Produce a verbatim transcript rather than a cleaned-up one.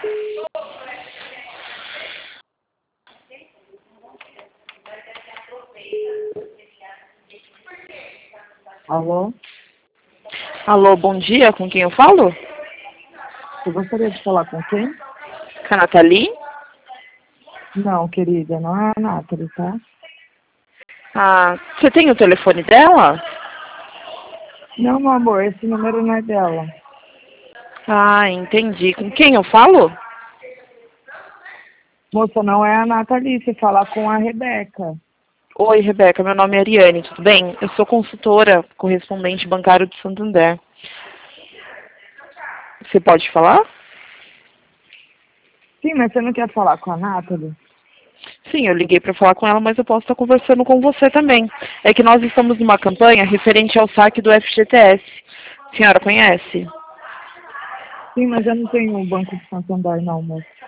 Alô? Alô, bom dia, com quem eu falo? Eu gostaria de falar com quem? Com a Nathalie? Não, querida, não é a Nathalie, tá? Ah, você tem o telefone dela? Não, meu amor, esse número não é dela. Ah, entendi. Com quem eu falo? Moça, não é a Nathalie, você fala com a Rebeca. Oi, Rebeca, meu nome é Ariane, tudo bem? Eu sou consultora, correspondente bancário de Santander. Você pode falar? Sim, mas você não quer falar com a Nathalie? Sim, eu liguei para falar com ela, mas eu posso estar conversando com você também. É que nós estamos numa campanha referente ao saque do F G T S. A senhora conhece? Sim, mas eu não tenho o Banco de Santander, não, moça.